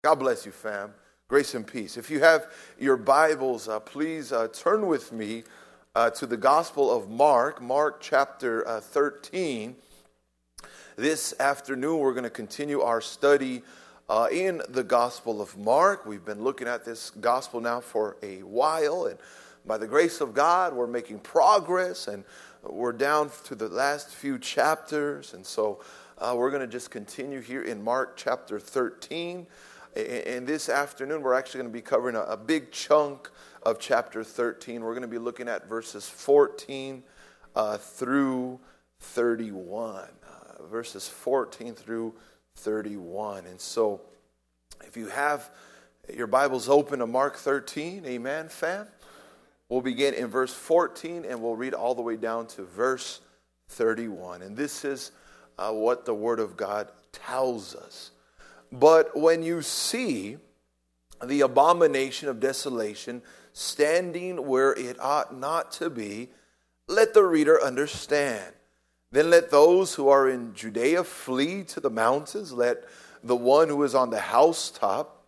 God bless you, fam. Grace and peace. If you have your Bibles, please turn with me to the Gospel of Mark, Mark chapter 13. This afternoon, we're going to continue our study in the Gospel of Mark. We've been looking at this Gospel now for a while, and by the grace of God, we're making progress, and we're down to the last few chapters, and so we're going to just continue here in Mark chapter 13. And this afternoon, we're actually going to be covering a big chunk of chapter 13. We're going to be looking at verses 14 through 31. Verses 14 through 31. And so, if you have your Bibles open to Mark 13, amen, fam? We'll begin in verse 14, and we'll read all the way down to verse 31. And this is what the Word of God tells us. But when you see the abomination of desolation standing where it ought not to be, let the reader understand. Then let those who are in Judea flee to the mountains. Let the one who is on the housetop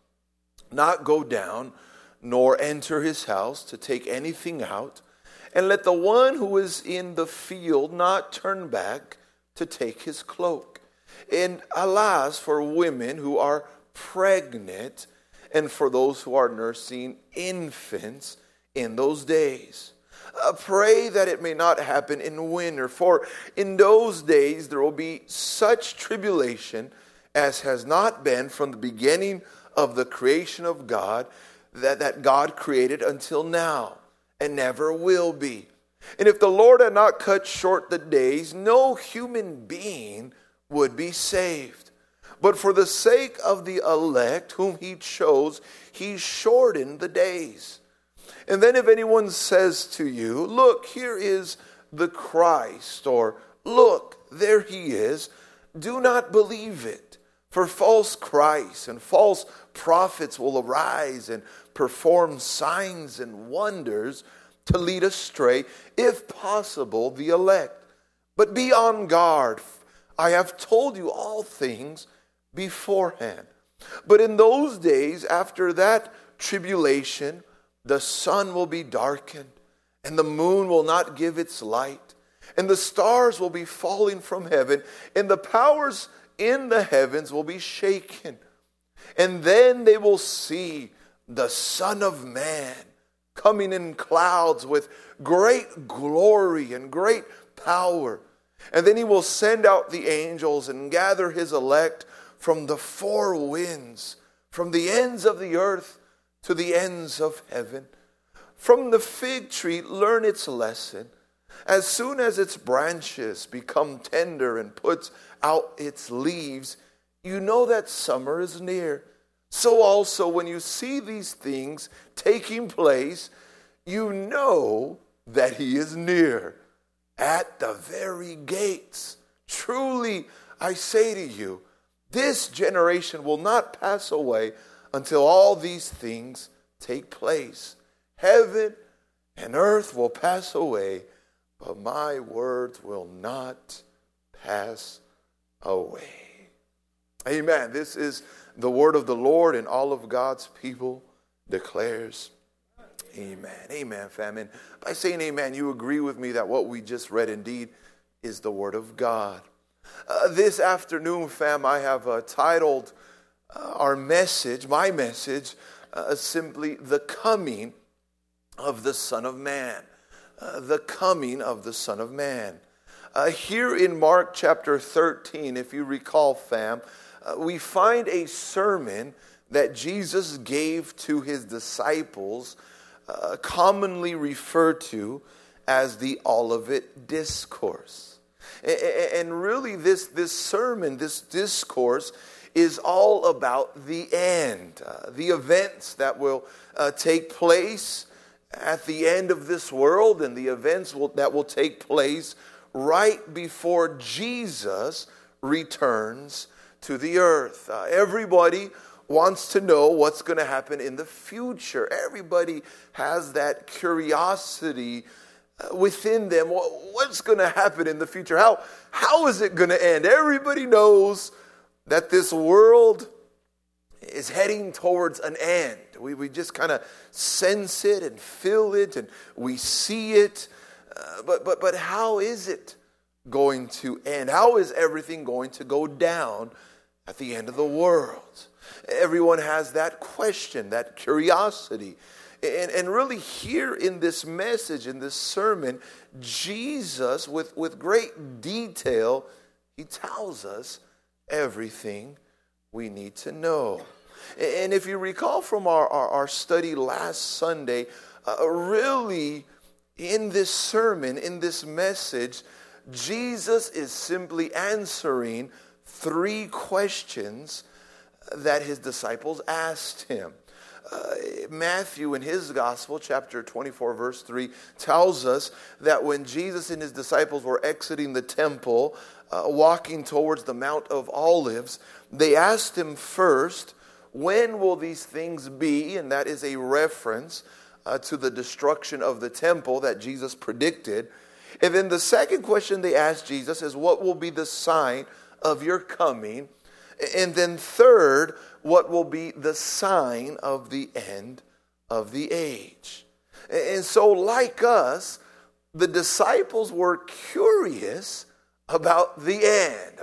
not go down, nor enter his house to take anything out. And let the one who is in the field not turn back to take his cloak. And alas, for women who are pregnant and for those who are nursing infants in those days. Pray that it may not happen in winter, for in those days there will be such tribulation as has not been from the beginning of the creation of God, that God created until now, and never will be. And if the Lord had not cut short the days, no human being would be saved. But for the sake of the elect whom he chose, he shortened the days. And then if anyone says to you, look, here is the Christ, or look, there he is, do not believe it. For false Christs and false prophets will arise and perform signs and wonders to lead astray, if possible, the elect. But be on guard. I have told you all things beforehand. But in those days, after that tribulation, the sun will be darkened, and the moon will not give its light, and the stars will be falling from heaven, and the powers in the heavens will be shaken. And then they will see the Son of Man coming in clouds with great glory and great power. And then he will send out the angels and gather his elect from the four winds, from the ends of the earth to the ends of heaven. From the fig tree, learn its lesson. As soon as its branches become tender and puts out its leaves, you know that summer is near. So also, when you see these things taking place, you know that he is near, at the very gates. Truly, I say to you, this generation will not pass away until all these things take place. Heaven and earth will pass away, but my words will not pass away. Amen. This is the word of the Lord, and all of God's people declares amen. Amen, family. By saying amen, you agree with me that what we just read indeed is the word of God. This afternoon, fam, I have titled our message, my message, simply The Coming of the Son of Man. The coming of the Son of Man. Here in Mark chapter 13, if you recall, fam, we find a sermon that Jesus gave to his disciples, commonly referred to as the Olivet Discourse. And really this sermon, this discourse, is all about the end, the events that will take place at the end of this world, and the events that will take place right before Jesus returns to the earth. Everybody wants to know what's going to happen in the future. Everybody has that curiosity within them. What's going to happen in the future? How is it going to end? Everybody knows that this world is heading towards an end. We just kind of sense it and feel it and we see it. But how is it going to end? How is everything going to go down at the end of the world? Everyone has that question, that curiosity. And really here in this message, in this sermon, Jesus, with great detail, he tells us everything we need to know. And if you recall from our study last Sunday, really in this sermon, in this message, Jesus is simply answering 3 questions that his disciples asked him. Matthew in his gospel, chapter 24, verse 3, tells us that when Jesus and his disciples were exiting the temple, walking towards the Mount of Olives, they asked him first, when will these things be? And that is a reference to the destruction of the temple that Jesus predicted. And then the second question they asked Jesus is, what will be the sign of your coming? And then third, what will be the sign of the end of the age? And so like us, the disciples were curious about the end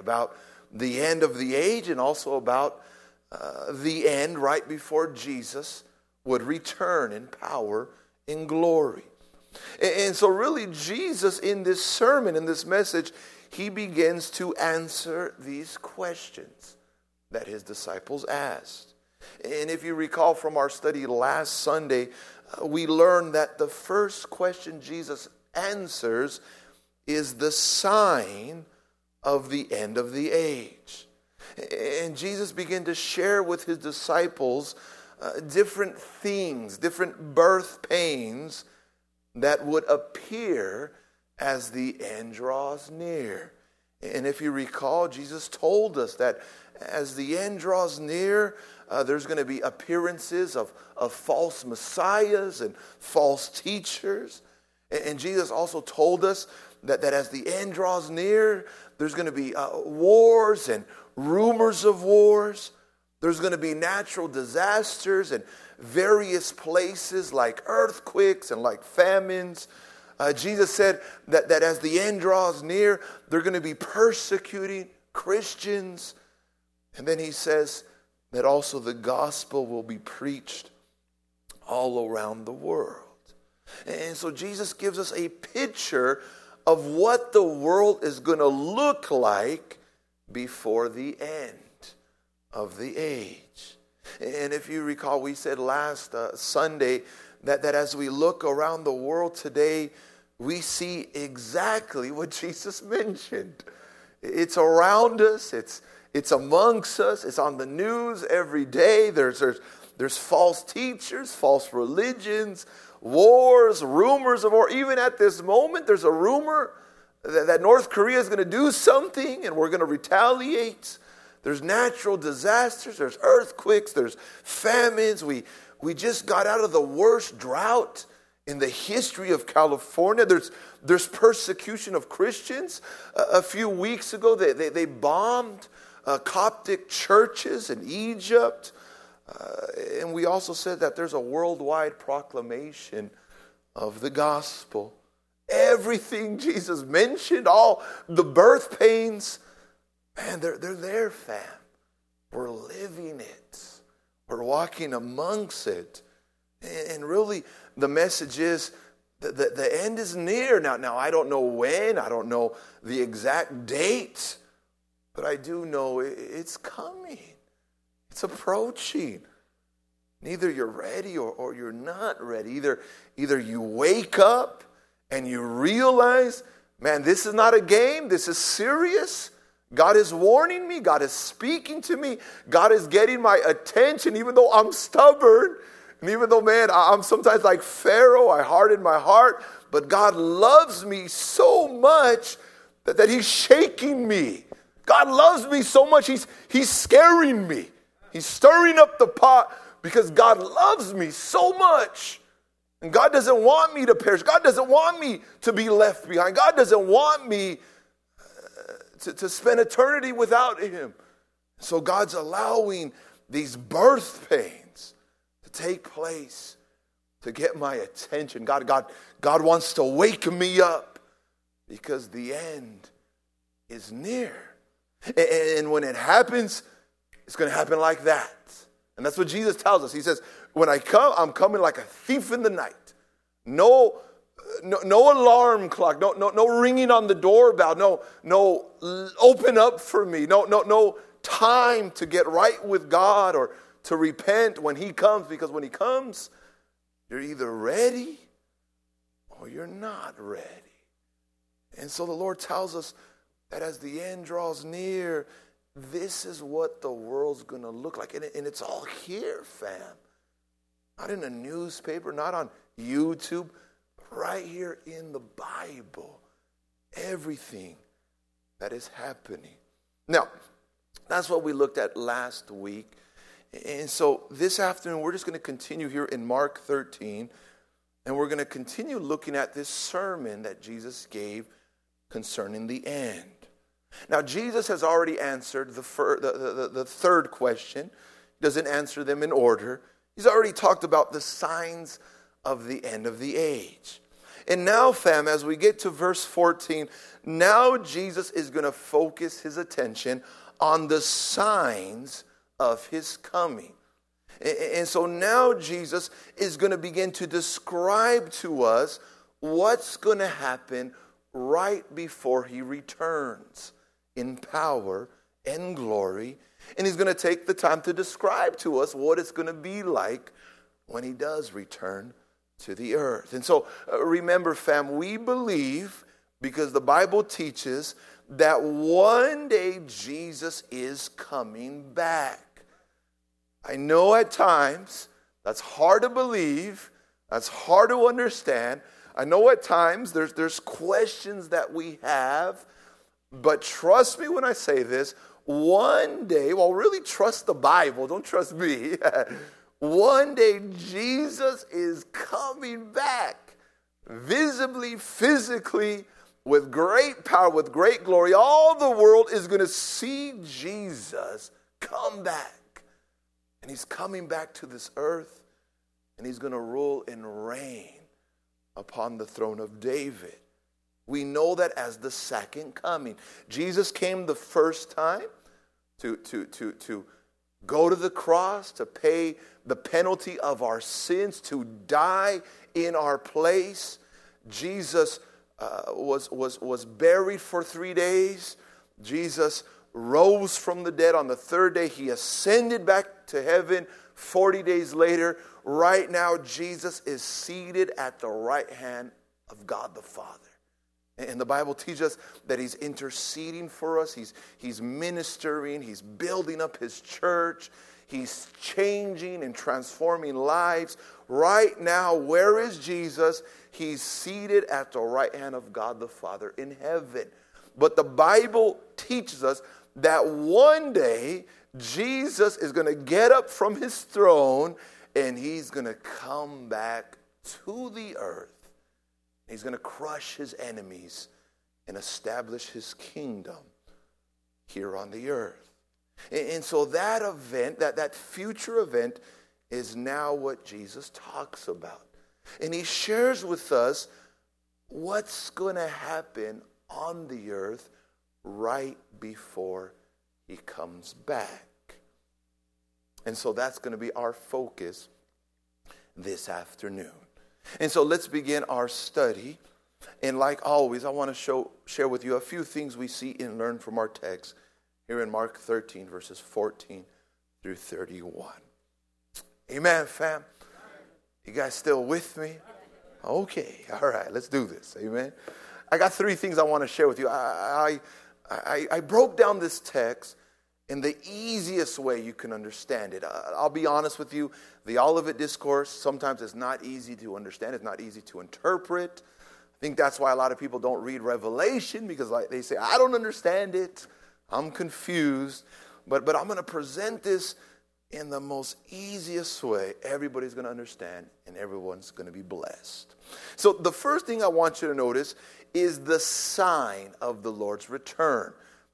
of the age, and also about the end right before Jesus would return in power, in glory. And so really Jesus in this sermon, in this message, he begins to answer these questions that his disciples asked. And if you recall from our study last Sunday, we learned that the first question Jesus answers is the sign of the end of the age. And Jesus began to share with his disciples different things, different birth pains that would appear as the end draws near. And if you recall, Jesus told us that as the end draws near, there's going to be appearances of false messiahs and false teachers. And Jesus also told us that as the end draws near, there's going to be wars and rumors of wars. There's going to be natural disasters in various places like earthquakes and like famines. Jesus said that as the end draws near, they're going to be persecuting Christians. And then he says that also the gospel will be preached all around the world. And so Jesus gives us a picture of what the world is going to look like before the end of the age. And if you recall, we said last Sunday that as we look around the world today, we see exactly what Jesus mentioned. It's around us. It's amongst us. It's on the news every day. There's false teachers, false religions, wars, rumors of war. Even at this moment, there's a rumor that North Korea is going to do something and we're going to retaliate. There's natural disasters, there's earthquakes, there's famines. We just got out of the worst drought in the history of California. There's persecution of Christians. A few weeks ago, they bombed Coptic churches in Egypt. And we also said that there's a worldwide proclamation of the gospel. Everything Jesus mentioned, all the birth pains, man, they're there, fam. We're living it. We're walking amongst it. And really, the message is that the end is near. Now, I don't know when. I don't know the exact date. But I do know it's coming. It's approaching. Neither you're ready or you're not ready. Either you wake up and you realize, man, this is not a game. This is serious. God is warning me. God is speaking to me. God is getting my attention, even though I'm stubborn. And even though, man, I'm sometimes like Pharaoh. I harden my heart. But God loves me so much that he's shaking me. God loves me so much, he's scaring me. He's stirring up the pot because God loves me so much. And God doesn't want me to perish. God doesn't want me to be left behind. God doesn't want me to spend eternity without him. So God's allowing these birth pains to take place to get my attention. God wants to wake me up because the end is near. And when it happens, it's going to happen like that. And that's what Jesus tells us. He says, when I come, I'm coming like a thief in the night. No alarm clock, no ringing on the doorbell, no open up for me, no time to get right with God or to repent when he comes, because when he comes, you're either ready or you're not ready. And so the Lord tells us that as the end draws near, this is what the world's going to look like. And it's all here, fam. Not in a newspaper, not on YouTube, right here in the Bible. Everything that is happening. Now, that's what we looked at last week. And so this afternoon, we're just going to continue here in Mark 13. And we're going to continue looking at this sermon that Jesus gave concerning the end. Now, Jesus has already answered the third question. He doesn't answer them in order. He's already talked about the signs of the end of the age. And now, fam, as we get to verse 14, now Jesus is going to focus his attention on the signs of his coming. And so now Jesus is going to begin to describe to us what's going to happen right before he returns in power and glory. And he's going to take the time to describe to us what it's going to be like when he does return to the earth. And so remember, fam, we believe, because the Bible teaches, that one day Jesus is coming back. I know at times that's hard to believe, that's hard to understand. I know at times there's questions that we have, but trust me when I say this, one day, well, really trust the Bible, don't trust me. One day Jesus is coming back, visibly, physically, with great power, with great glory. All the world is going to see Jesus come back. And he's coming back to this earth, and he's going to rule and reign upon the throne of David. We know that as the second coming. Jesus came the first time to go to the cross, to pay the penalty of our sins, to die in our place. Jesus was buried for 3 days. Jesus rose from the dead on the third day. He ascended back to heaven 40 days later. Right now, Jesus is seated at the right hand of God the Father. And the Bible teaches us that he's interceding for us. He's ministering. He's building up his church. He's changing and transforming lives. Right now, where is Jesus? He's seated at the right hand of God the Father in heaven. But the Bible teaches us that one day Jesus is going to get up from his throne and he's going to come back to the earth. He's going to crush his enemies and establish his kingdom here on the earth. And so that event, that future event, is now what Jesus talks about. And he shares with us what's going to happen on the earth right before he comes back. And so that's going to be our focus this afternoon. And so let's begin our study. And like always, I want to share with you a few things we see and learn from our text here in Mark 13, verses 14 through 31. Amen, fam. You guys still with me? Okay, all right, let's do this. Amen. I got 3 things I want to share with you. I broke down this text in the easiest way you can understand it. I'll be honest with you, the Olivet Discourse sometimes is not easy to understand. It's not easy to interpret. I think that's why a lot of people don't read Revelation, because they say, I don't understand it. I'm confused. But I'm going to present this in the most easiest way everybody's going to understand and everyone's going to be blessed. So the first thing I want you to notice is the sign of the Lord's return.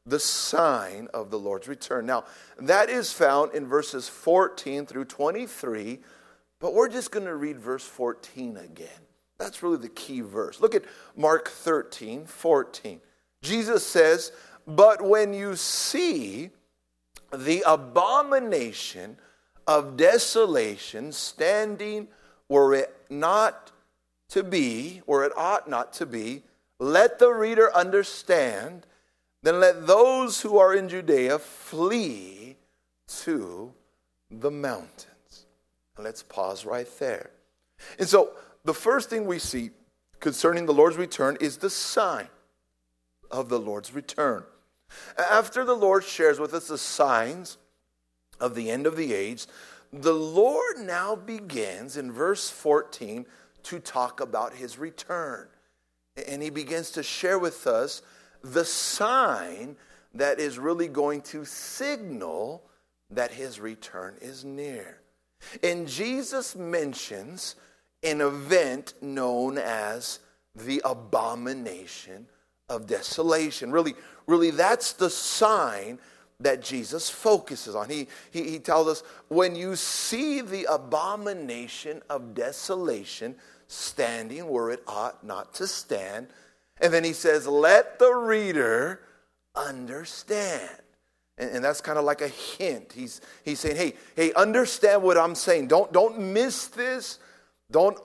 the sign of the Lord's return. Now, that is found in verses 14 through 23, but we're just going to read verse 14 again. That's really the key verse. Look at Mark 13:14. Jesus says, "But when you see the abomination of desolation standing where it not to be, where it ought not to be, let the reader understand. Then let those who are in Judea flee to the mountains." And let's pause right there. And so the first thing we see concerning the Lord's return is the sign of the Lord's return. After the Lord shares with us the signs of the end of the age, the Lord now begins in verse 14 to talk about his return. And he begins to share with us the sign that is really going to signal that his return is near. And Jesus mentions an event known as the abomination of desolation. Really, that's the sign that Jesus focuses on. He tells us, when you see the abomination of desolation standing where it ought not to stand, and then he says, let the reader understand. And that's kind of like a hint. He's saying, hey, understand what I'm saying. Don't miss this. Don't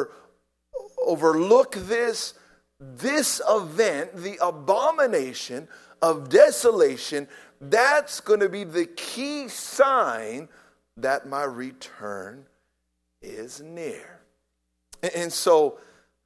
overlook this. This event, the abomination of desolation, that's going to be the key sign that my return is near. And so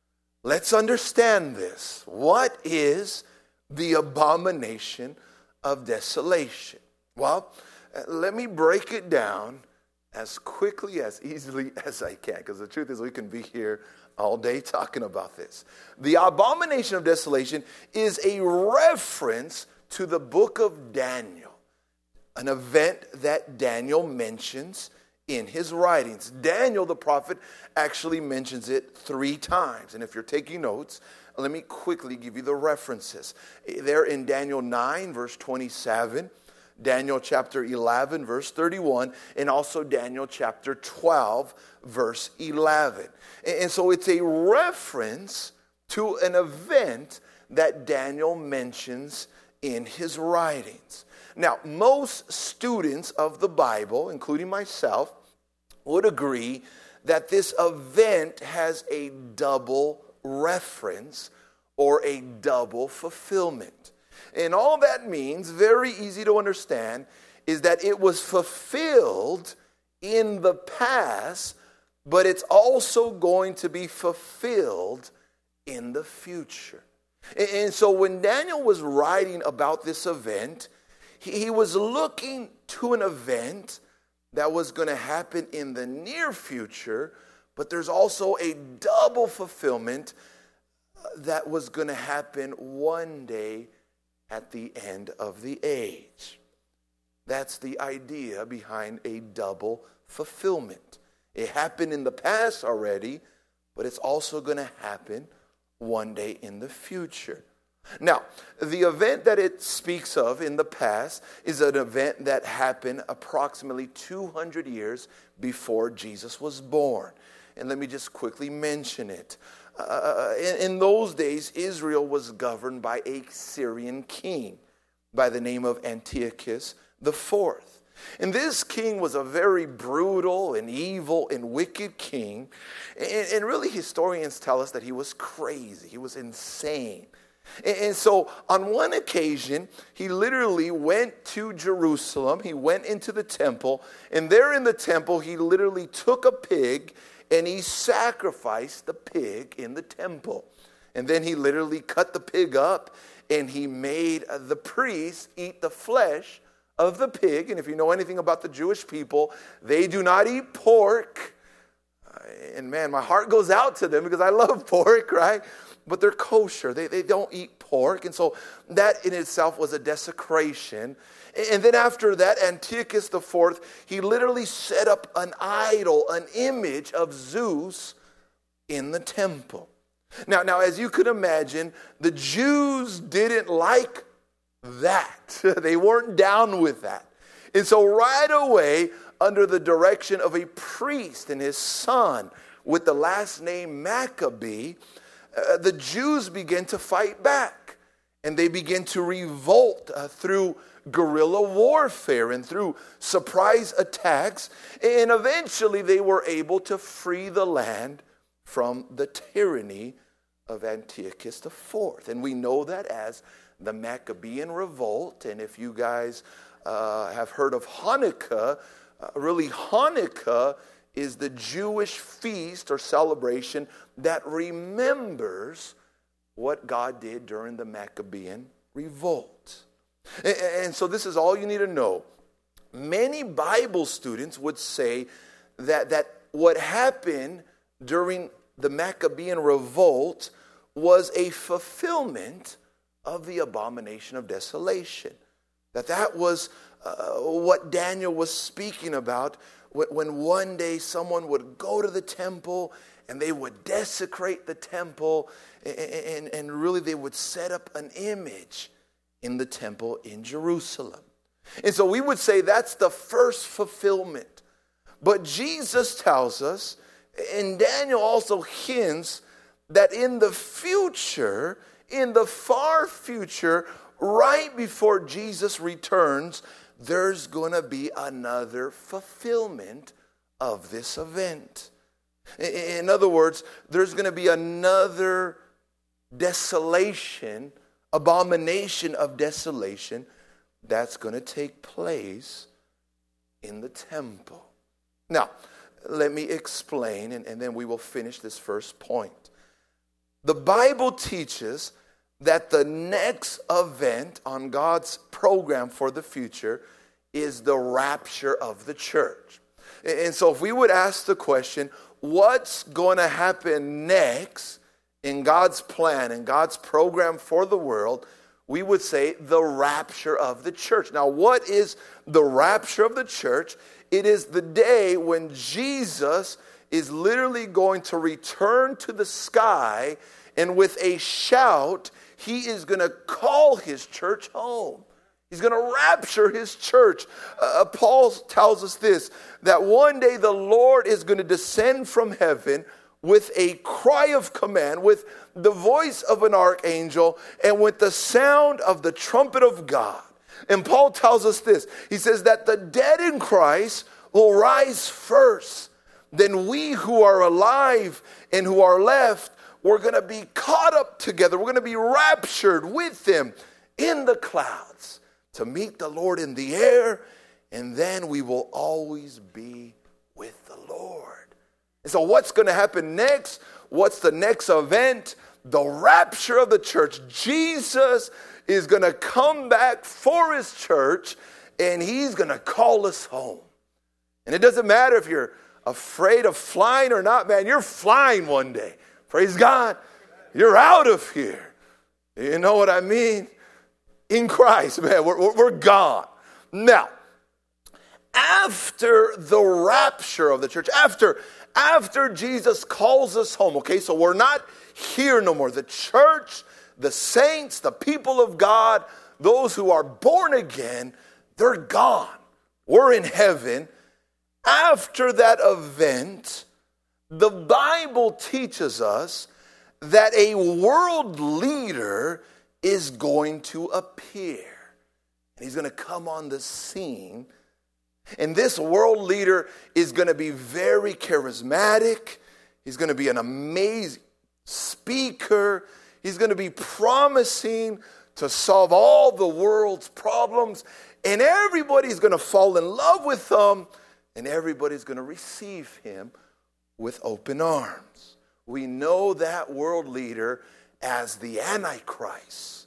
let's understand this. What is the abomination of desolation? Well, let me break it down as quickly, as easily as I can, because the truth is we can be here all day talking about this. The abomination of desolation is a reference to the book of Daniel, an event that Daniel mentions in his writings. Daniel, the prophet, actually mentions it 3 times. And if you're taking notes, let me quickly give you the references. They're in Daniel 9, verse 27, Daniel chapter 11, verse 31, and also Daniel chapter 12, verse 11. And so it's a reference to an event that Daniel mentions in his writings. Now, most students of the Bible, including myself, would agree that this event has a double reference or a double fulfillment. And all that means, very easy to understand, is that it was fulfilled in the past, but it's also going to be fulfilled in the future. And so when Daniel was writing about this event, he was looking to an event that was going to happen in the near future, but there's also a double fulfillment that was going to happen one day at the end of the age. That's the idea behind a double fulfillment. It happened in the past already, but it's also going to happen one day in the future. Now, the event that it speaks of in the past is an event that happened approximately 200 years before Jesus was born. And let me just quickly mention it. In those days, Israel was governed by a Syrian king by the name of Antiochus IV. And this king was a very brutal and evil and wicked king. And really, historians tell us that he was crazy. He was insane. And so on one occasion, he literally went to Jerusalem. He went into the temple. And there in the temple, he literally took a pig and he sacrificed the pig in the temple. And then he literally cut the pig up and he made the priests eat the flesh of the pig. And if you know anything about the Jewish people, they do not eat pork. And man, my heart goes out to them because I love pork, right? But they're kosher. They don't eat pork. And so that in itself was a desecration. And then after that, Antiochus IV, he literally set up an idol, an image of Zeus in the temple. Now, as you could imagine, the Jews didn't like that. They weren't down with that. And so right away, under the direction of a priest and his son with the last name Maccabee, the Jews began to fight back. And they began to revolt through guerrilla warfare and through surprise attacks. And eventually they were able to free the land from the tyranny of Antiochus IV. And we know that as the Maccabean Revolt. And if you guys have heard of Hanukkah, really Hanukkah is the Jewish feast or celebration that remembers what God did during the Maccabean Revolt. And so this is all you need to know. Many Bible students would say that what happened during the Maccabean Revolt was a fulfillment of the abomination of desolation. That was what Daniel was speaking about when one day someone would go to the temple and they would desecrate the temple and really they would set up an image in the temple in Jerusalem. And so we would say that's the first fulfillment. But Jesus tells us, and Daniel also hints, that in the future, in the far future, right before Jesus returns, there's going to be another fulfillment of this event. In other words, there's going to be another desolation, abomination of desolation that's going to take place in the temple. Now, let me explain, and then we will finish this first point. The Bible teaches that the next event on God's program for the future is the rapture of the church. And so if we would ask the question, what's going to happen next in God's plan and God's program for the world, we would say the rapture of the church. Now, what is the rapture of the church? It is the day when Jesus is literally going to return to the sky, and with a shout, he is going to call his church home. He's going to rapture his church. Paul tells us this, that one day the Lord is going to descend from heaven with a cry of command, with the voice of an archangel, and with the sound of the trumpet of God. And Paul tells us this. He says that the dead in Christ will rise first. Then we who are alive and who are left, we're going to be caught up together. We're going to be raptured with them in the clouds to meet the Lord in the air. And then we will always be with the Lord. And so what's going to happen next? What's the next event? The rapture of the church. Jesus is going to come back for his church, and he's going to call us home. And it doesn't matter if you're afraid of flying or not, man. You're flying one day. Praise God. You're out of here. You know what I mean? In Christ, man. We're gone. Now, after the rapture of the church, after Jesus calls us home, okay, so we're not here no more. The church, the saints, the people of God, those who are born again, they're gone. We're in heaven. After that event, the Bible teaches us that a world leader is going to appear. And he's going to come on the scene. And this world leader is going to be very charismatic. He's going to be an amazing speaker. He's going to be promising to solve all the world's problems. And everybody's going to fall in love with him. And everybody's going to receive him with open arms. We know that world leader as the Antichrist,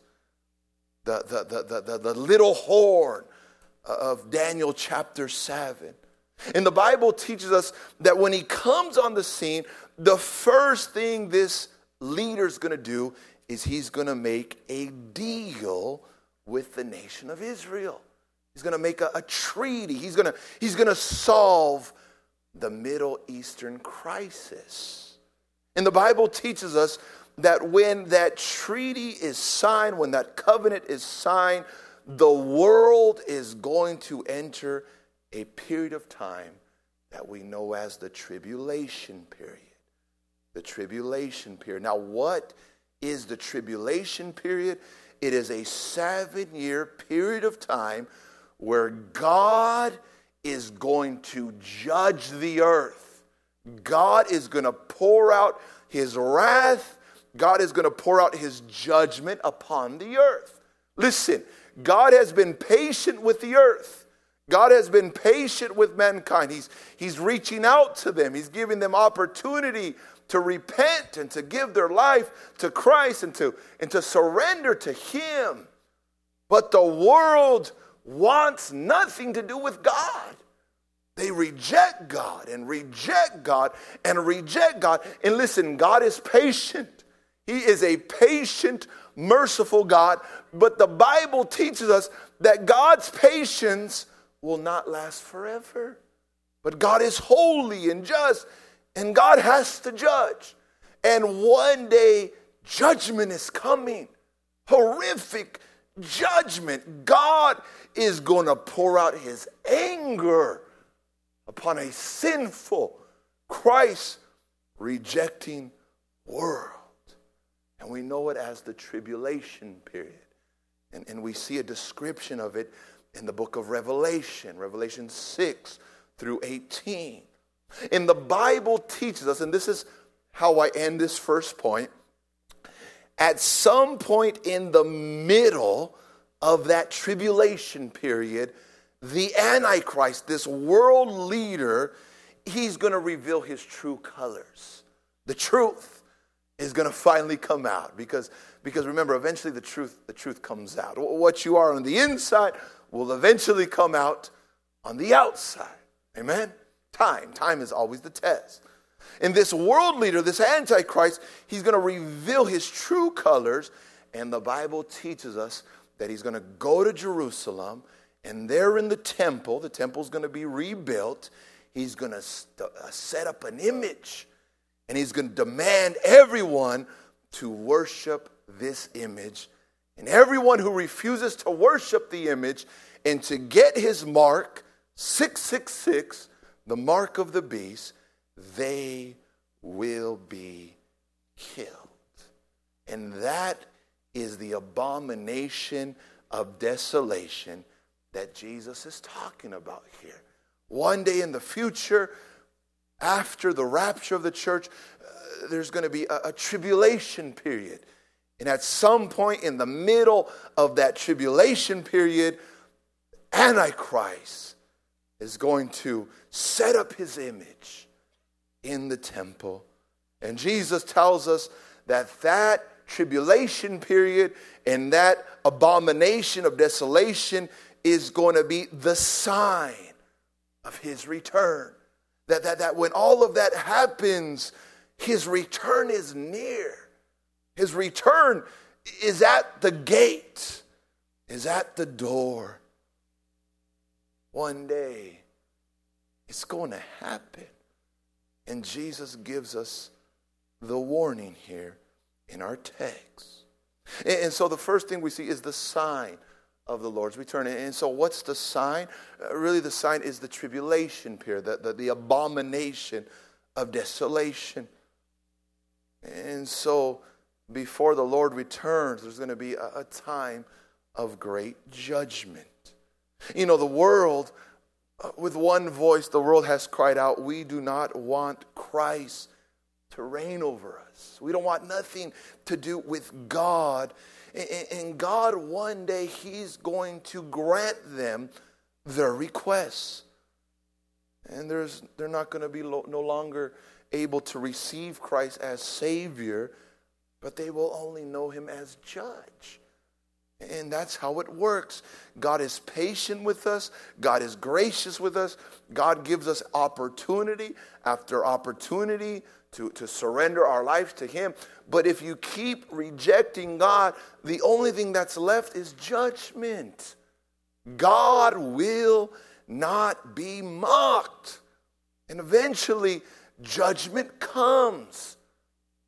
the little horn of Daniel chapter 7. And the Bible teaches us that when he comes on the scene, the first thing this leader's going to do is he's going to make a deal with the nation of Israel. He's going to make a treaty. He's going to solve the Middle Eastern crisis. And the Bible teaches us that when that treaty is signed, when that covenant is signed, the world is going to enter a period of time that we know as the tribulation period. The tribulation period. Now, what is the tribulation period? It is a 7-year period of time where God is going to judge the earth. God is going to pour out his wrath. God is going to pour out his judgment upon the earth. Listen, God has been patient with the earth. God has been patient with mankind. He's reaching out to them. He's giving them opportunity to repent and to give their life to Christ and to surrender to him. But the world wants nothing to do with God. They reject God and reject God and reject God. And listen, God is patient. He is a patient, merciful God. But the Bible teaches us that God's patience will not last forever. But God is holy and just, and God has to judge. And one day, judgment is coming. Horrific judgment. God is going to pour out his anger upon a sinful, Christ-rejecting world. And we know it as the tribulation period. And we see a description of it in the book of Revelation, Revelation 6 through 18. And the Bible teaches us, and this is how I end this first point, at some point in the middle of that tribulation period, the Antichrist, this world leader, he's going to reveal his true colors. The truth is going to finally come out because remember, eventually the truth comes out. What you are on the inside will eventually come out on the outside. Amen? Time is always the test. And this world leader, this Antichrist, he's going to reveal his true colors. And the Bible teaches us that he's going to go to Jerusalem, and there in the temple's going to be rebuilt. He's going to set up an image, and he's going to demand everyone to worship this image. And everyone who refuses to worship the image and to get his mark, 666, the mark of the beast, they will be killed. And that is the abomination of desolation that Jesus is talking about here. One day in the future, after the rapture of the church, there's going to be a tribulation period. And at some point in the middle of that tribulation period, Antichrist is going to set up his image in the temple. And Jesus tells us that tribulation period and that abomination of desolation is going to be the sign of his return. That when all of that happens, his return is near. His return is at the gate, is at the door. One day, it's going to happen. And Jesus gives us the warning here in our text. And so the first thing we see is the sign of the Lord's return. And so what's the sign? Really the sign is the tribulation period, the abomination of desolation. And so before the Lord returns, there's going to be a time of great judgment. You know, the world, with one voice, the world has cried out, we do not want Christ to reign over us. We don't want nothing to do with God. And God, one day, he's going to grant them their requests. And they're not going to be no longer able to receive Christ as Savior, but they will only know him as judge. And that's how it works. God is patient with us. God is gracious with us. God gives us opportunity after opportunity to surrender our lives to him. But if you keep rejecting God, the only thing that's left is judgment. God will not be mocked. And eventually, judgment comes.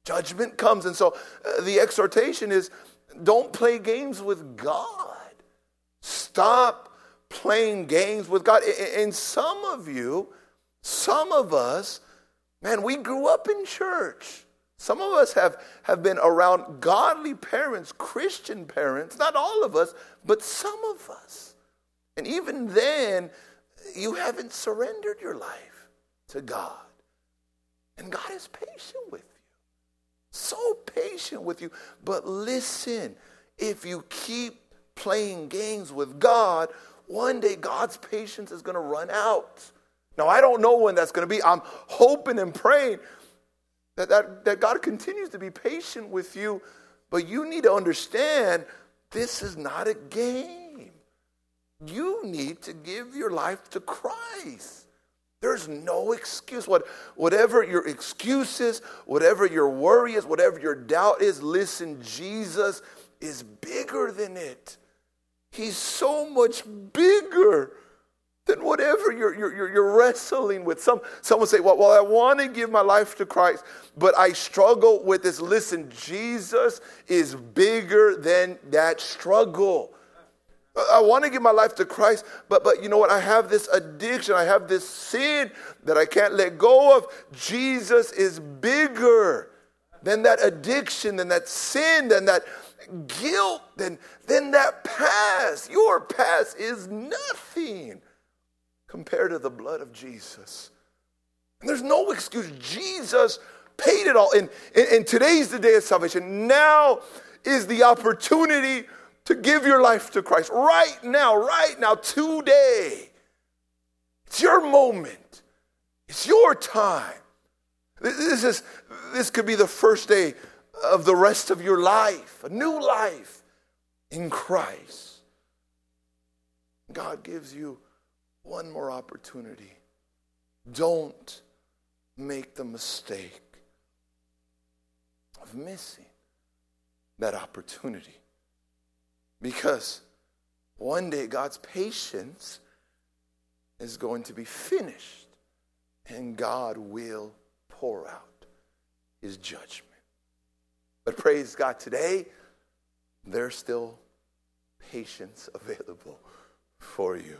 Judgment comes. And so the exhortation is, don't play games with God. Stop playing games with God. And some of us, man, we grew up in church. Some of us have been around godly parents, Christian parents, not all of us, but some of us. And even then, you haven't surrendered your life to God. And God is patient with you. So patient with you. But listen, if you keep playing games with God, one day God's patience is going to run out. Now, I don't know when that's going to be. I'm hoping and praying that God continues to be patient with you. But you need to understand, this is not a game. You need to give your life to Christ. There's no excuse. Whatever your excuse is, whatever your worry is, whatever your doubt is, listen, Jesus is bigger than it. He's so much bigger than whatever you're wrestling with. Someone say, well, I want to give my life to Christ, but I struggle with this. Listen, Jesus is bigger than that struggle. I want to give my life to Christ, but you know what? I have this addiction. I have this sin that I can't let go of. Jesus is bigger than that addiction, than that sin, than that guilt, than that past. Your past is nothing compared to the blood of Jesus. And there's no excuse. Jesus paid it all. And today's the day of salvation. Now is the opportunity to give your life to Christ. Right now, today. It's your moment. It's your time. This could be the first day of the rest of your life, a new life in Christ. God gives you one more opportunity. Don't make the mistake of missing that opportunity. Because one day God's patience is going to be finished and God will pour out his judgment. But praise God, today there's still patience available for you.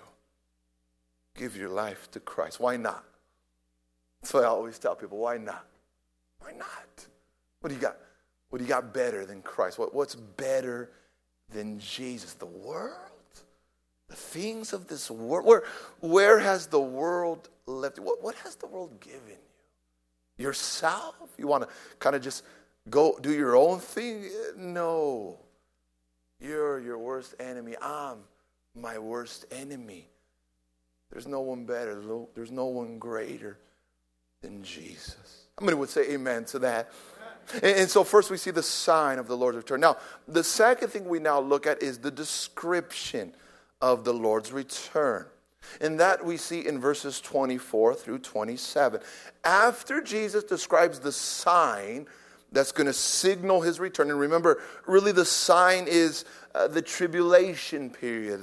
Give your life to Christ. Why not? That's what I always tell people. Why not? Why not? What do you got? What do you got better than Christ? What's better than Jesus? The world? The things of this world? Where has the world left you? What has the world given you? Yourself? You want to kind of just go do your own thing? No. You're your worst enemy. I'm my worst enemy. There's no one better. There's no one greater than Jesus. How many would say amen to that? And so first we see the sign of the Lord's return. Now, the second thing we now look at is the description of the Lord's return. And that we see in verses 24 through 27. After Jesus describes the sign that's going to signal his return. And remember, really the sign is the tribulation period,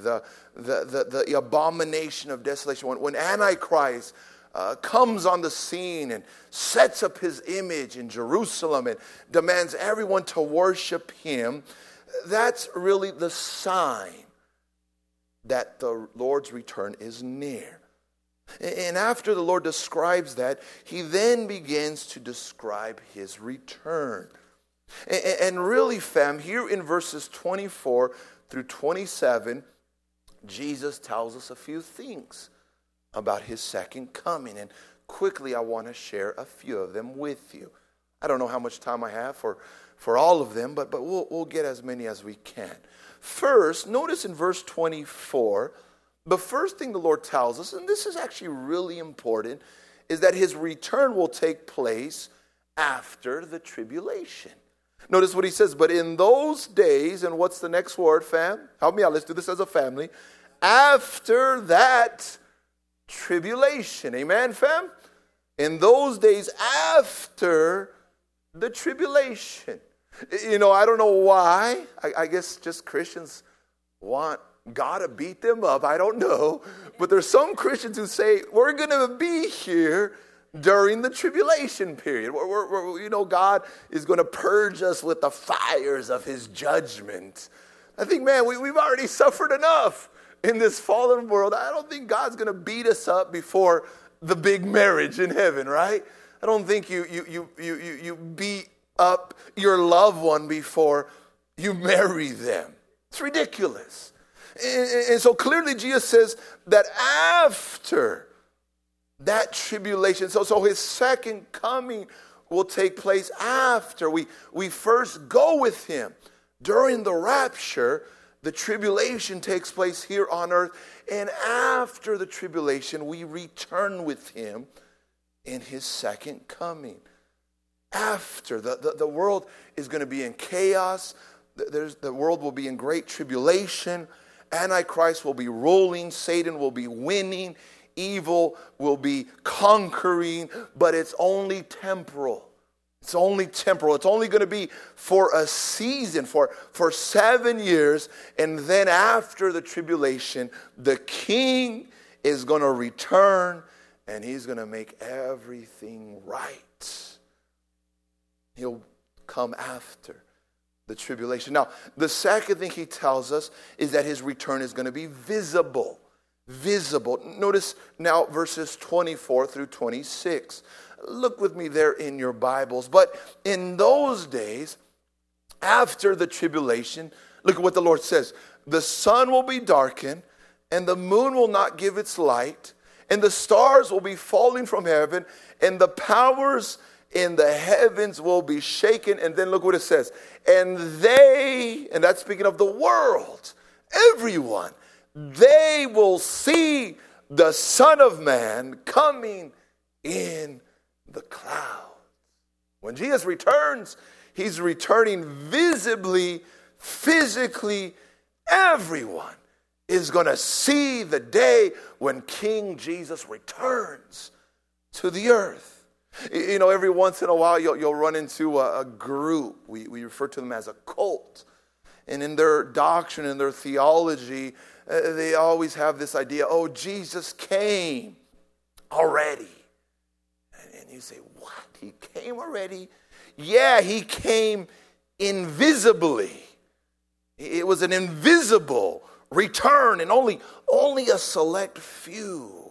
the abomination of desolation. When Antichrist comes on the scene and sets up his image in Jerusalem and demands everyone to worship him, that's really the sign that the Lord's return is near. And after the Lord describes that, he then begins to describe his return. And really, fam, here in verses 24 through 27, Jesus tells us a few things about his second coming. And quickly, I want to share a few of them with you. I don't know how much time I have for all of them, but we'll get as many as we can. First, notice in verse 24, the first thing the Lord tells us, and this is actually really important, is that his return will take place after the tribulation. Notice what he says, but in those days, and what's the next word, fam? Help me out, let's do this as a family. After that tribulation. Amen, fam? In those days after the tribulation. You know, I don't know why. I guess just Christians want God to beat them up. I don't know. But there's some Christians who say, we're going to be here during the tribulation period. God is going to purge us with the fires of his judgment. I think, man, we've already suffered enough in this fallen world. I don't think God's going to beat us up before the big marriage in heaven, right? I don't think you beat up your loved one before you marry them. It's ridiculous. And so clearly Jesus says that after that tribulation, so his second coming will take place after we first go with him. During the rapture, the tribulation takes place here on earth, and after the tribulation, we return with him in his second coming. After, the world is going to be in chaos. The world will be in great tribulation. Antichrist will be ruling. Satan will be winning. Evil will be conquering. But it's only temporal. It's only temporal. It's only going to be for a season, for 7 years. And then after the tribulation, the king is going to return and he's going to make everything right. He'll come after the tribulation. Now, the second thing he tells us is that his return is going to be visible. Visible. Notice now verses 24 through 26. Look with me there in your Bibles. But in those days, after the tribulation, look at what the Lord says. The sun will be darkened, and the moon will not give its light, and the stars will be falling from heaven, and the powers in the heavens will be shaken. And then look what it says. And that's speaking of the world, everyone, they will see the Son of Man coming in the clouds. When Jesus returns, he's returning visibly, physically. Everyone is going to see the day when King Jesus returns to the earth. You know, every once in a while you'll run into a group. We refer to them as a cult. And in their doctrine and their theology, they always have this idea, oh, Jesus came already. And you say, what? He came already? Yeah, he came invisibly. It was an invisible return, and only a select few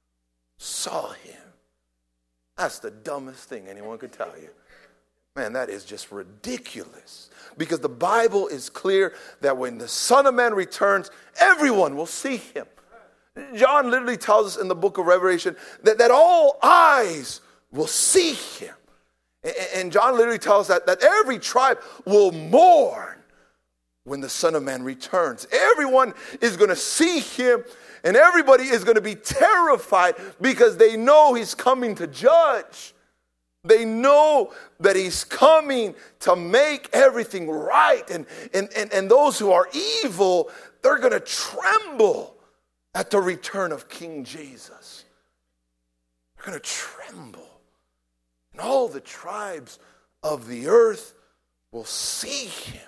saw him. That's the dumbest thing anyone could tell you. Man, that is just ridiculous. Because the Bible is clear that when the Son of Man returns, everyone will see him. John literally tells us in the book of Revelation that all eyes will see him. And John literally tells us that every tribe will mourn when the Son of Man returns. Everyone is going to see him, and everybody is going to be terrified because they know he's coming to judge. They know that he's coming to make everything right. And those who are evil, they're going to tremble at the return of King Jesus. They're going to tremble. And all the tribes of the earth will see him.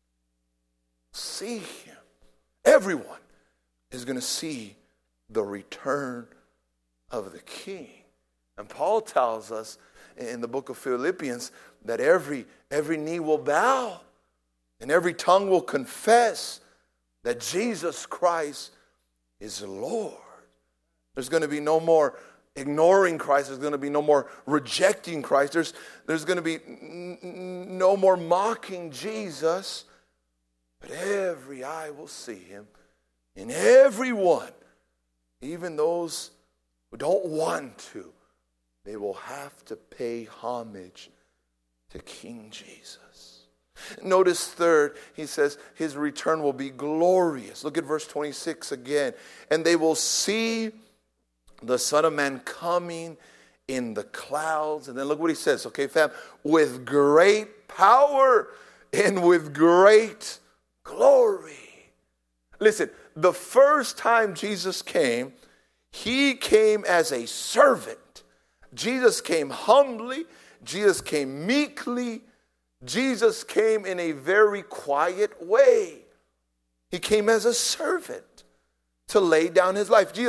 See him. Everyone is going to see the return of the King. And Paul tells us in the book of Philippians that every knee will bow and every tongue will confess that Jesus Christ is Lord. There's going to be no more ignoring Christ. There's going to be no more rejecting Christ. There's going to be no more mocking Jesus. But every eye will see him. And everyone, even those who don't want to, they will have to pay homage to King Jesus. Notice third, he says his return will be glorious. Look at verse 26 again. And they will see the Son of Man coming in the clouds. And then look what he says, okay, fam? With great power and with great glory. Listen, the first time Jesus came, he came as a servant. Jesus came humbly. Jesus came meekly. Jesus came in a very quiet way. He came as a servant to lay down his life.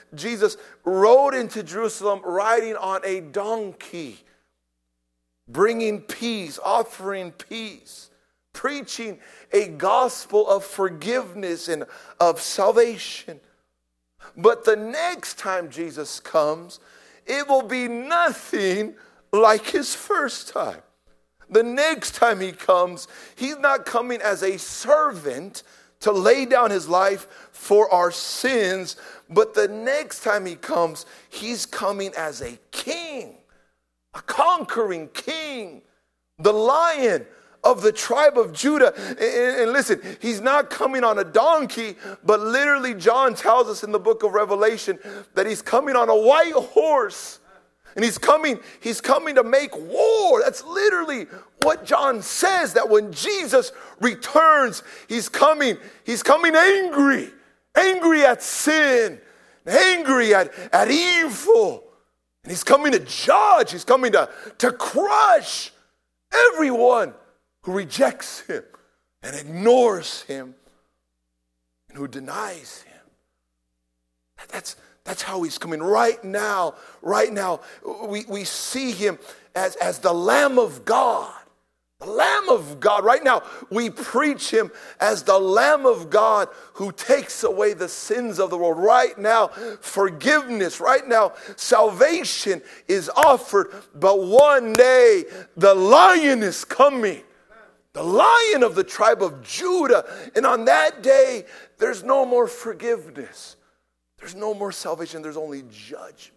Jesus rode into Jerusalem riding on a donkey, bringing peace, offering peace, preaching a gospel of forgiveness and of salvation. But the next time Jesus comes, it will be nothing like his first time. The next time he comes, he's not coming as a servant to lay down his life for our sins, but the next time he comes, he's coming as a king, a conquering king, the Lion of the tribe of Judah. And listen, he's not coming on a donkey, but literally John tells us in the book of Revelation that he's coming on a white horse. And he's coming to make war. That's literally what John says, that when Jesus returns, he's coming angry at sin, angry at evil. And he's coming to judge. He's coming to crush everyone who rejects him and ignores him and who denies him. That's how he's coming right now. Right now, we see him as the Lamb of God. The Lamb of God. Right now, we preach him as the Lamb of God who takes away the sins of the world. Right now, forgiveness. Right now, salvation is offered. But one day, the Lion is coming. The Lion of the tribe of Judah. And on that day, there's no more forgiveness. There's no more salvation. There's only judgment.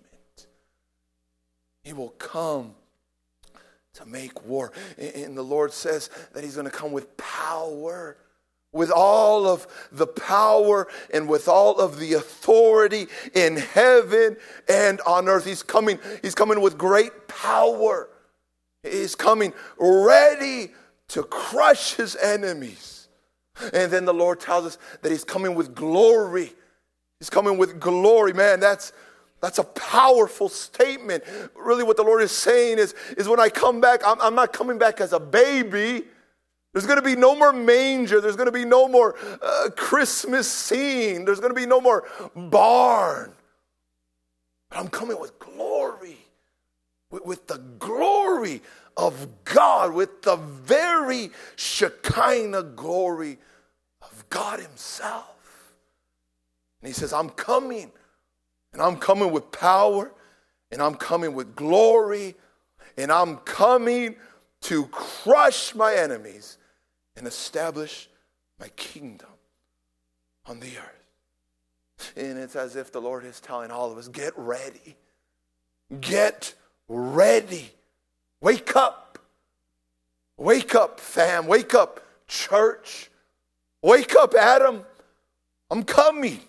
He will come to make war. And the Lord says that he's going to come with power. With all of the power and with all of the authority in heaven and on earth. He's coming with great power. He's coming ready to crush his enemies. And then the Lord tells us that he's coming with glory. He's coming with glory. Man, that's a powerful statement. Really what the Lord is saying is when I come back, I'm not coming back as a baby. There's going to be no more manger. There's going to be no more Christmas scene. There's going to be no more barn. But I'm coming with glory. With the glory of God. With the very Shekinah glory of God himself. And he says, I'm coming. And I'm coming with power. And I'm coming with glory. And I'm coming to crush my enemies and establish my kingdom on the earth. And it's as if the Lord is telling all of us, get ready. Get ready. Wake up. Wake up, fam. Wake up, church. Wake up, Adam. I'm coming.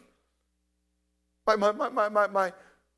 My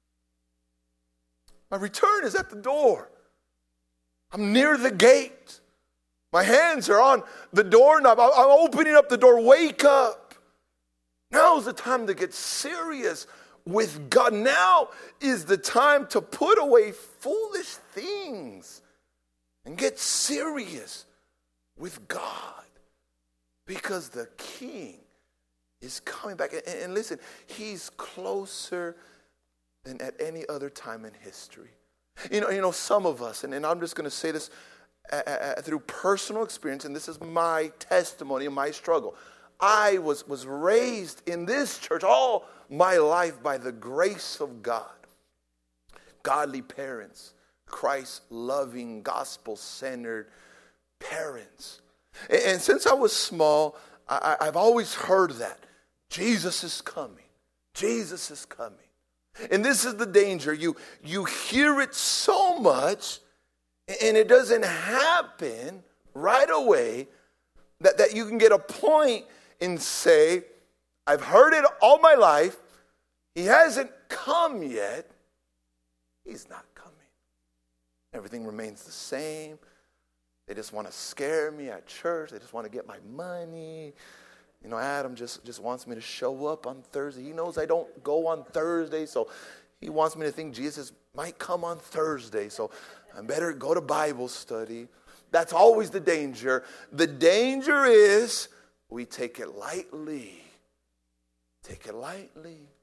return is at the door. I'm near the gate. My hands are on the doorknob. I'm opening up the door. Wake up. Now's the time to get serious with God. Now is the time to put away foolish things and get serious with God. Because the King is coming back. And listen, he's closer than at any other time in history. You know, some of us, and I'm just going to say this through personal experience, and this is my testimony and my struggle. I was raised in this church all my life by the grace of God. Godly parents, Christ-loving, gospel-centered parents. And since I was small, I've always heard that. Jesus is coming. Jesus is coming. And this is the danger. You hear it so much, and it doesn't happen right away, that you can get a point and say, I've heard it all my life. He hasn't come yet. He's not coming. Everything remains the same. They just want to scare me at church. They just want to get my money. You know, Adam just wants me to show up on Thursday. He knows I don't go on Thursday, so he wants me to think Jesus might come on Thursday, so I better go to Bible study. That's always the danger. The danger is we take it lightly. Take it lightly.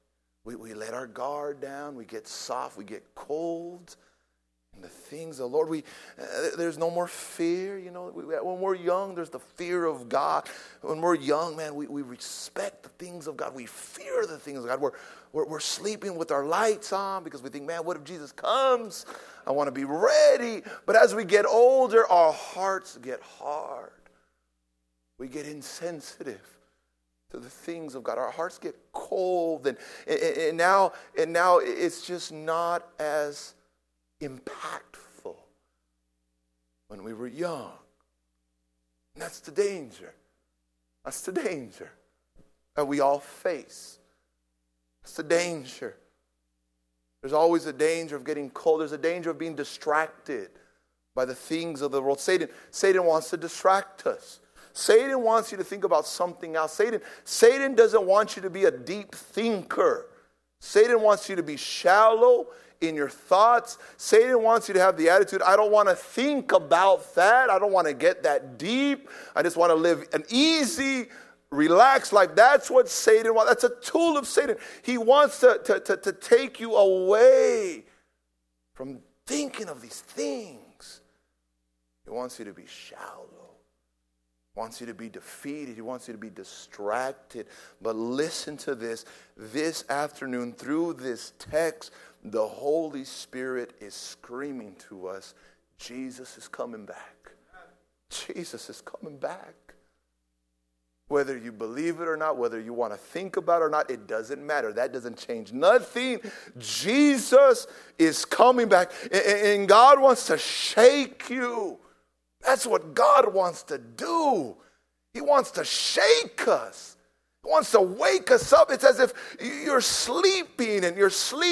We let our guard down. We get soft. We get cold. And the things of the Lord, there's no more fear. You know, when we're young, there's the fear of God. When we're young, man, we respect the things of God. We fear the things of God. We're sleeping with our lights on because we think, man, what if Jesus comes? I want to be ready. But as we get older, our hearts get hard. We get insensitive to the things of God. Our hearts get cold, and now it's just not as impactful when we were young. And that's the danger. That's the danger that we all face. That's the danger. There's always a danger of getting cold. There's a danger of being distracted by the things of the world. Satan wants to distract us. Satan wants you to think about something else. Satan doesn't want you to be a deep thinker. Satan wants you to be shallow in your thoughts. Satan wants you to have the attitude, I don't want to think about that. I don't want to get that deep. I just want to live an easy, relaxed life. That's what Satan wants. That's a tool of Satan. He wants to take you away from thinking of these things. He wants you to be shallow. He wants you to be defeated. He wants you to be distracted. But listen to this. This afternoon, through this text, the Holy Spirit is screaming to us, Jesus is coming back. Jesus is coming back. Whether you believe it or not, whether you want to think about it or not, it doesn't matter. That doesn't change nothing. Jesus is coming back. And God wants to shake you. That's what God wants to do. He wants to shake us. He wants to wake us up. It's as if you're sleeping and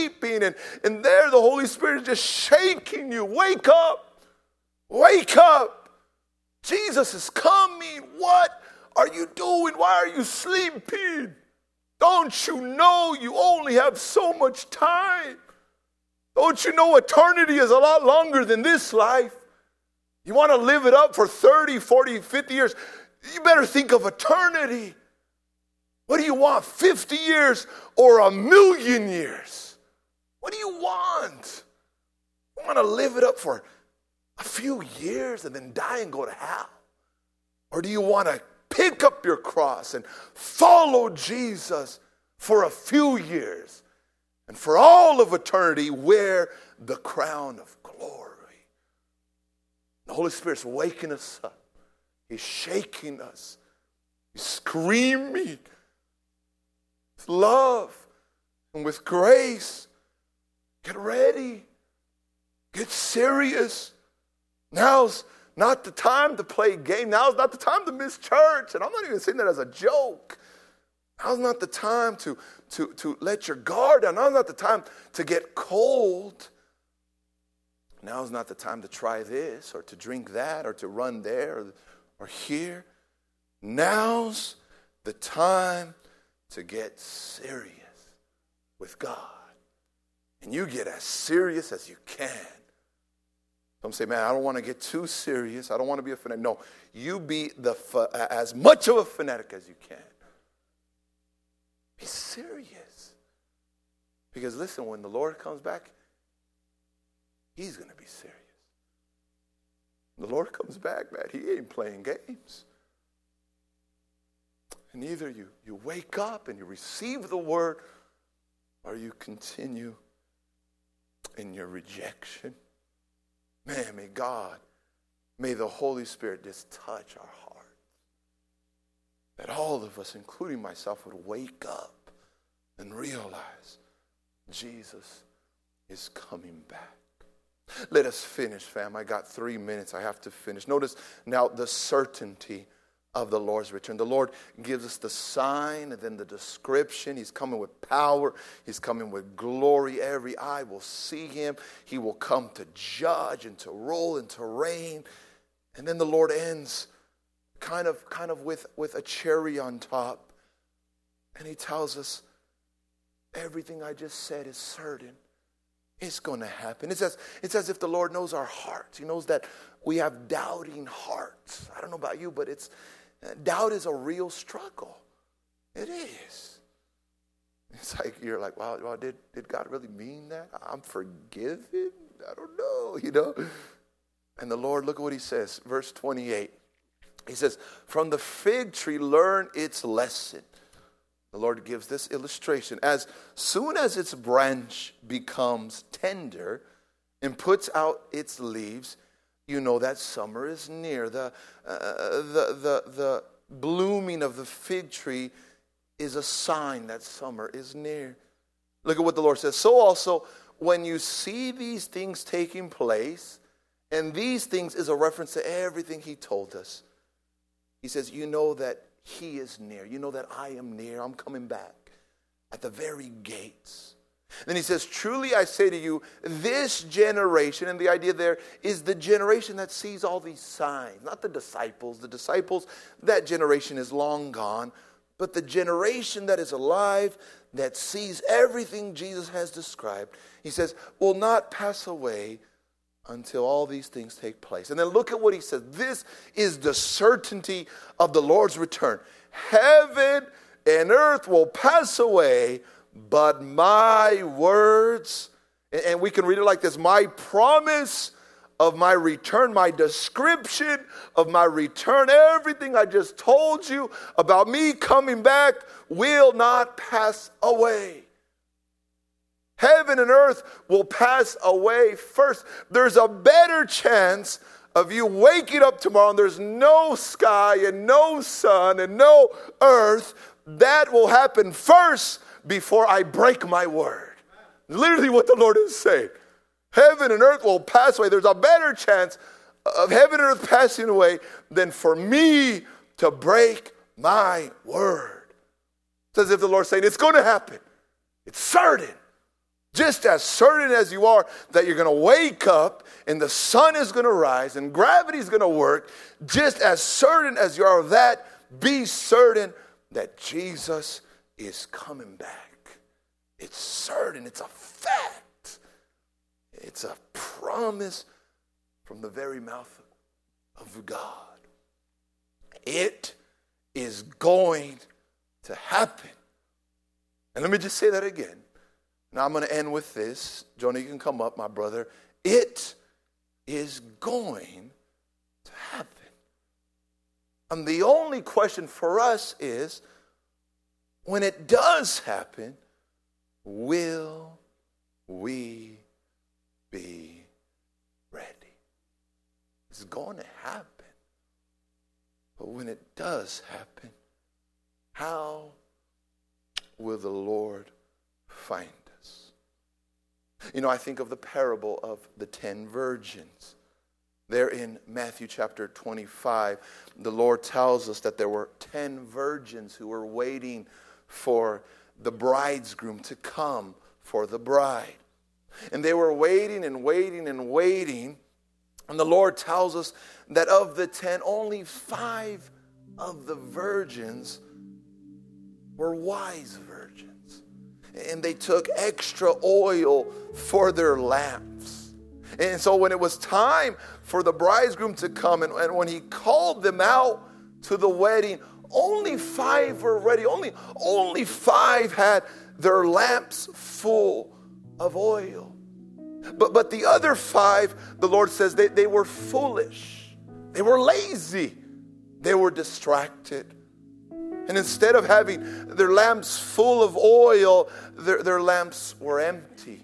and there the Holy Spirit is just shaking you. Wake up. Wake up. Jesus is coming. What are you doing? Why are you sleeping? Don't you know you only have so much time? Don't you know eternity is a lot longer than this life? You want to live it up for 30, 40, 50 years? You better think of eternity. What do you want, 50 years or 1,000,000 years? What do you want? You want to live it up for a few years and then die and go to hell? Or do you want to pick up your cross and follow Jesus for a few years and for all of eternity wear the crown of glory? The Holy Spirit's waking us up. He's shaking us. He's screaming with love and with grace. Get ready. Get serious. Now's not the time to play game. Now's not the time to miss church. And I'm not even saying that as a joke. Now's not the time to let your guard down. Now's not the time to get cold. Now's not the time to try this or to drink that or to run there or here. Now's the time to get serious with God. And you get as serious as you can. Some say, man, I don't want to get too serious. I don't want to be a fanatic. No, you be as much of a fanatic as you can. Be serious. Because listen, when the Lord comes back, He's going to be serious. When the Lord comes back, man, He ain't playing games. And either you wake up and you receive the word, or you continue in your rejection. Man, may the Holy Spirit just touch our hearts. That all of us, including myself, would wake up and realize Jesus is coming back. Let us finish, fam. I got 3 minutes. I have to finish. Notice now the certainty of the Lord's return. The Lord gives us the sign and then the description. He's coming with power. He's coming with glory. Every eye will see Him. He will come to judge and to rule and to reign. And then the Lord ends kind of with a cherry on top. And He tells us everything I just said is certain. It's going to happen. It's as if the Lord knows our hearts. He knows that we have doubting hearts. I don't know about you, but doubt is a real struggle. It is. It's like, you're like, wow, did God really mean that? I'm forgiven? I don't know. And the Lord, look at what he says, verse 28. He says, from the fig tree learn its lesson. The Lord gives this illustration. As soon as its branch becomes tender and puts out its leaves, you know that summer is near. The blooming of the fig tree is a sign that summer is near. Look at what the Lord says. So also, when you see these things taking place, and these things is a reference to everything he told us. He says, you know that he is near. You know that I am near. I'm coming back at the very gates. Then he says, truly I say to you, this generation, and the idea there is the generation that sees all these signs, not the disciples. The disciples, that generation is long gone. But the generation that is alive, that sees everything Jesus has described, he says, will not pass away until all these things take place. And then look at what he says. This is the certainty of the Lord's return. Heaven and earth will pass away, but my words, and we can read it like this, my promise of my return, my description of my return, everything I just told you about me coming back will not pass away. Heaven and earth will pass away first. There's a better chance of you waking up tomorrow and there's no sky and no sun and no earth. That will happen first before I break my word. Literally what the Lord is saying. Heaven and earth will pass away. There's a better chance of heaven and earth passing away than for me to break my word. It's as if the Lord's saying, it's going to happen. It's certain. Just as certain as you are that you're going to wake up and the sun is going to rise and gravity is going to work, just as certain as you are of that, be certain that Jesus is coming back. It's certain. It's a fact. It's a promise from the very mouth of God. It is going to happen. And let me just say that again. Now I'm going to end with this. Jonah, you can come up, my brother. It is going to happen. And the only question for us is, when it does happen, will we be ready? It's going to happen. But when it does happen, how will the Lord find us? You know, I think of the parable of the 10 virgins. There in Matthew chapter 25, the Lord tells us that there were 10 virgins who were waiting for the bridegroom to come for the bride. And they were waiting and waiting and waiting. And the Lord tells us that of the 10, only 5 of the virgins were wise virgins. And they took extra oil for their lamps. And so when it was time for the bridegroom to come, and when he called them out to the wedding, only 5 were ready. Only 5 had their lamps full of oil. But the other 5, the Lord says, they were foolish. They were lazy. They were distracted. And instead of having their lamps full of oil, their lamps were empty.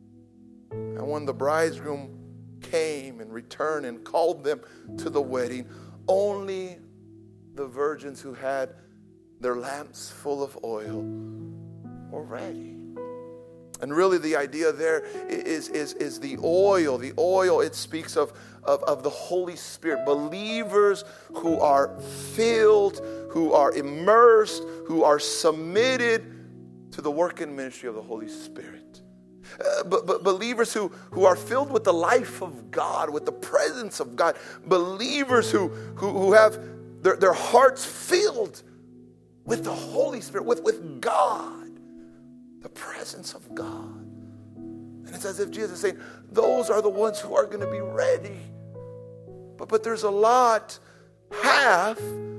And when the bridegroom came and returned and called them to the wedding, only the virgins who had their lamps full of oil were ready. And really the idea there is the oil. The oil, it speaks of the Holy Spirit. Believers who are filled, who are immersed, who are submitted to the work and ministry of the Holy Spirit. But believers who are filled with the life of God, with the presence of God. Believers who have their hearts filled with the Holy Spirit, with God. The presence of God. And it's as if Jesus is saying, those are the ones who are going to be ready. But there's a lot, half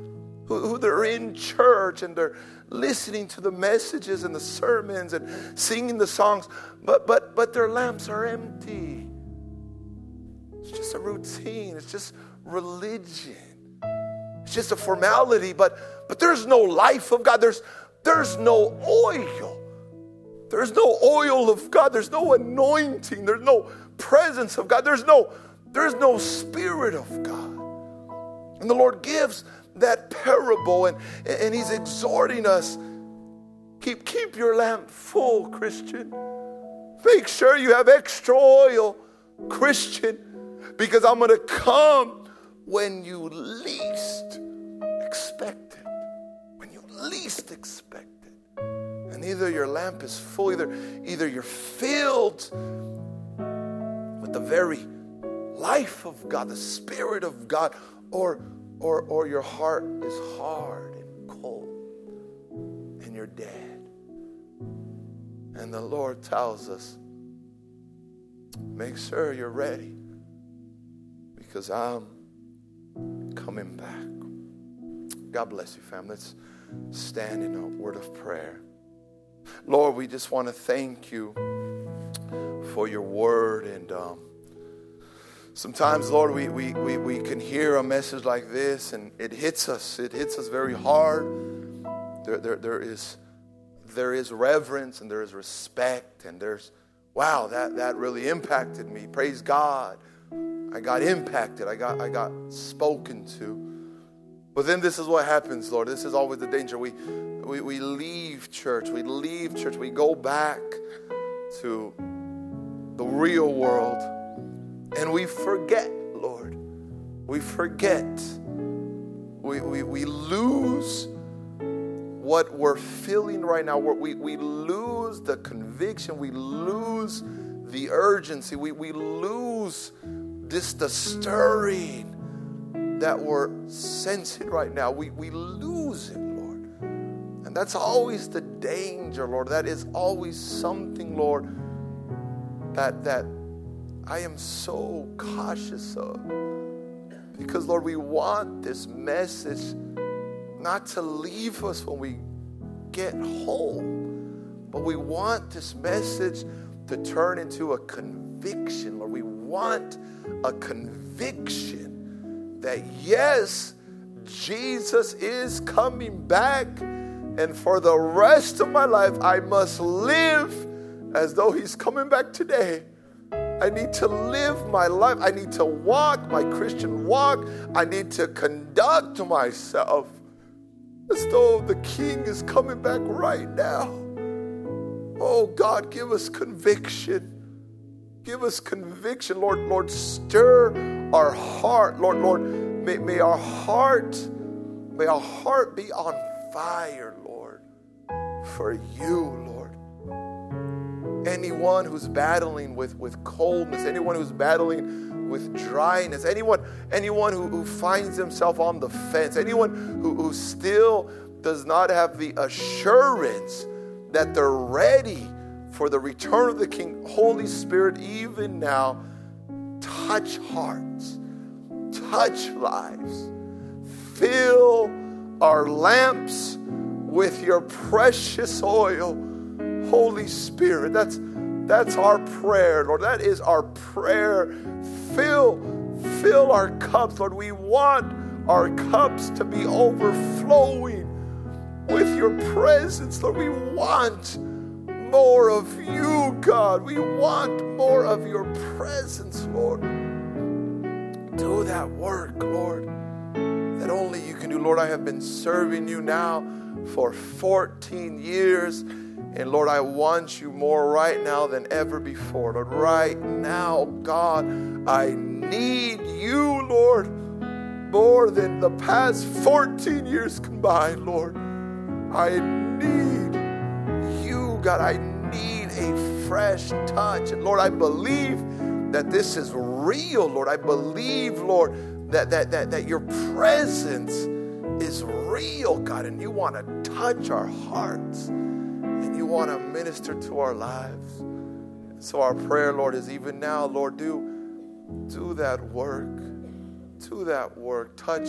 who they're in church and they're listening to the messages and the sermons and singing the songs, but their lamps are empty. It's just a routine. It's just religion. It's just a formality, but there's no life of God. There's no oil. There's no oil of God. There's no anointing. There's no presence of God. There's no Spirit of God. And the Lord gives that parable, and He's exhorting us, keep your lamp full, Christian. Make sure you have extra oil, Christian, because I'm going to come when you least expect it. When you least expect it. And either your lamp is full, either you're filled with the very life of God, the Spirit of God, or your heart is hard and cold and you're dead. And the Lord tells us, make sure you're ready, because I'm coming back. God bless you, family. Let's stand in a word of prayer. Lord, we just want to thank you for your word. And sometimes, Lord, we can hear a message like this and it hits us. It hits us very hard. There is reverence and there is respect, and wow, that really impacted me. Praise God. I got impacted. I got spoken to. But then this is what happens, Lord. This is always the danger. We leave church. We go back to the real world. And we forget, Lord. We forget. We lose what we're feeling right now. We lose the conviction. We lose the urgency. We lose the stirring that we're sensing right now. We lose it, Lord. And that's always the danger, Lord. That is always something, Lord, that I am so cautious of. Because, Lord, we want this message not to leave us when we get home, but we want this message to turn into a conviction, Lord. We want a conviction that, yes, Jesus is coming back, and for the rest of my life, I must live as though He's coming back today. I need to live my life. I need to walk my Christian walk. I need to conduct myself as though the King is coming back right now. Oh, God, give us conviction. Give us conviction, Lord. Lord, stir our heart. Lord, may our heart be on fire, Lord, for you, Lord. Anyone who's battling with coldness, anyone who's battling with dryness, anyone who finds himself on the fence, anyone who still does not have the assurance that they're ready for the return of the King, Holy Spirit, even now, touch hearts, touch lives, fill our lamps with your precious oil, Holy Spirit. That's our prayer, Lord. That is our prayer. Fill our cups, Lord. We want our cups to be overflowing with your presence, Lord. We want more of you, God. We want more of your presence, Lord. Do that work, Lord, that only you can do. Lord, I have been serving you now for 14 years. And Lord, I want you more right now than ever before. Lord, right now, God, I need you, Lord, more than the past 14 years combined, Lord. I need you, God. I need a fresh touch. And Lord, I believe that this is real, Lord. I believe, Lord, that your presence is real, God, and you want to touch our hearts. And you want to minister to our lives. So our prayer, Lord, is even now, Lord, do that work. Do that work. Touch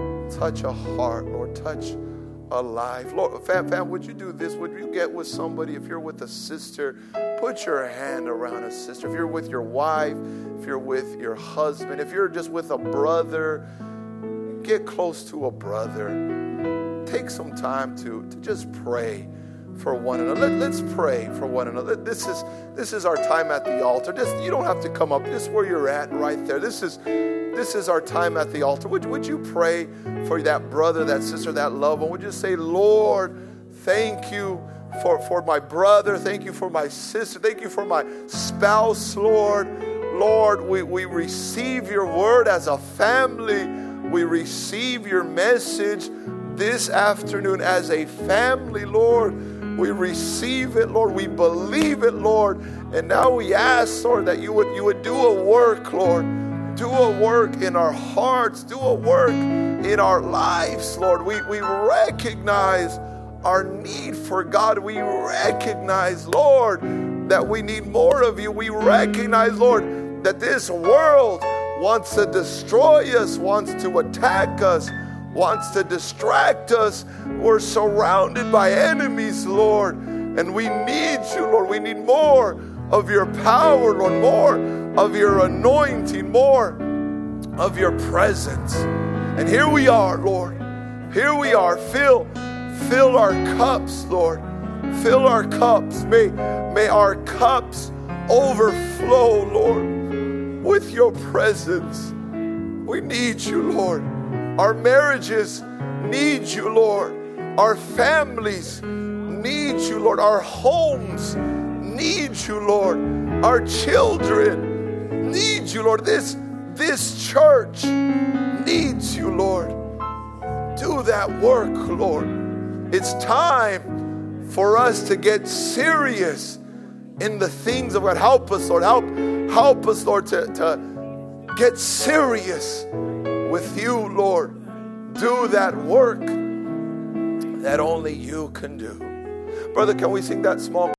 a heart, Lord. Touch a life. Lord, fam, would you do this? Would you get with somebody? If you're with a sister, put your hand around a sister. If you're with your wife, if you're with your husband, if you're just with a brother, get close to a brother. Take some time to just pray for one another. Let's pray for one another. This is our time at the altar. You don't have to come up. Just where you're at right there. This is our time at the altar. Would you pray for that brother, that sister, that loved one? Would you say, Lord, thank you for my brother. Thank you for my sister. Thank you for my spouse, Lord. Lord, we receive your word as a family. We receive your message this afternoon as a family, Lord. We receive it, Lord. We believe it, Lord. And now we ask, Lord, that you would do a work, Lord. Do a work in our hearts. Do a work in our lives, Lord. We recognize our need for God. We recognize, Lord, that we need more of you. We recognize, Lord, that this world wants to destroy us, wants to attack us, wants to distract us. We're surrounded by enemies, Lord, and we need you, Lord. We need more of your power, Lord, more of your anointing, more of your presence. And here we are, Lord. Here we are. Fill our cups, Lord. Fill our cups. May our cups overflow, Lord, with your presence. We need you, Lord. Our marriages need you, Lord. Our families need you, Lord. Our homes need you, Lord. Our children need you, Lord. This church needs you, Lord. Do that work, Lord. It's time for us to get serious in the things of God. Help us, Lord. Help us, Lord, to get serious with you, Lord. Do that work that only you can do. Brother, can we sing that small